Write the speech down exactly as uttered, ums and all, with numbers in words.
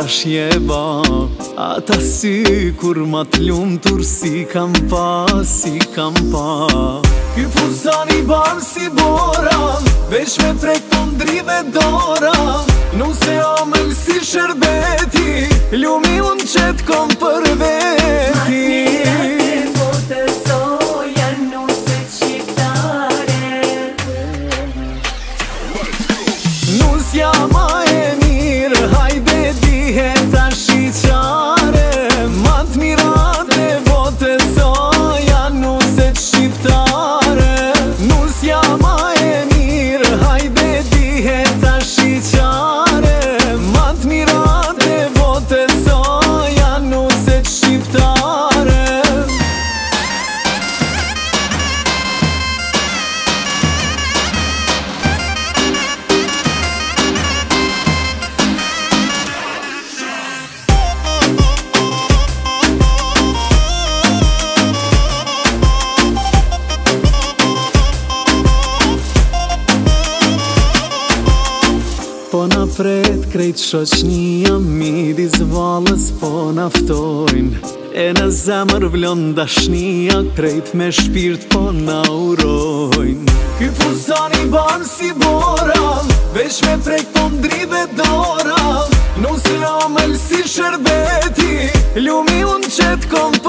tash jeba ata sy kur ma t'lumtur si kam pa, si kam pa. Ky fustan i ban si bora, veç me prek të ndrive dora. Nuse amel si shërbeti, lumi unë qet kom për veti. Nusja ma e mirë, hajde dihe ta shqyqare. Ma t'mirat e vote soja nuset shqiptare. Nusja ma e mirë, hajde dihe ta shqyqare. Ma t'mirat e vote soja nuset shqiptare. Po na pret krejt shoqnia, midis valës po naftojnë. E në zemër vlon dashnia, krejt me shpirt po na urojnë. Ky fustan i ban si bora, veç me prek po ndrive dora. Nuse amel si shërbeti, lumi unë qet kom